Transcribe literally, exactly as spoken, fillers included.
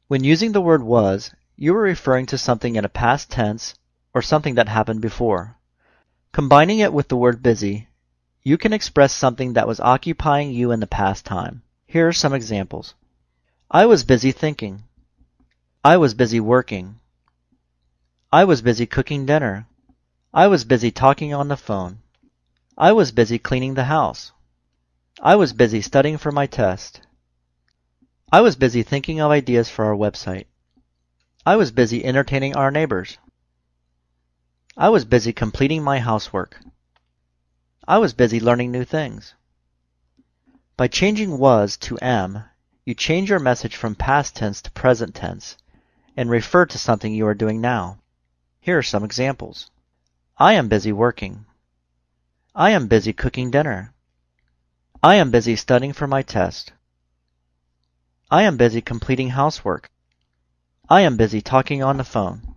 When using the word was, you are referring to something in a past tense or something that happened before. Combining it with the word busy, you can express something that was occupying you in the past time. Here are some examples. I was busy thinking. I was busy working. I was busy cooking dinner. I was busy talking on the phone. I was busy cleaning the house. I was busy studying for my test. I was busy thinking of ideas for our website. I was busy entertaining our neighbors. I was busy completing my housework. I was busy learning new things. By changing was to am, you change your message from past tense to present tense and refer to something you are doing now. Here are some examples. I am busy working. I am busy cooking dinner. I am busy studying for my test. I am busy completing housework. I am busy talking on the phone.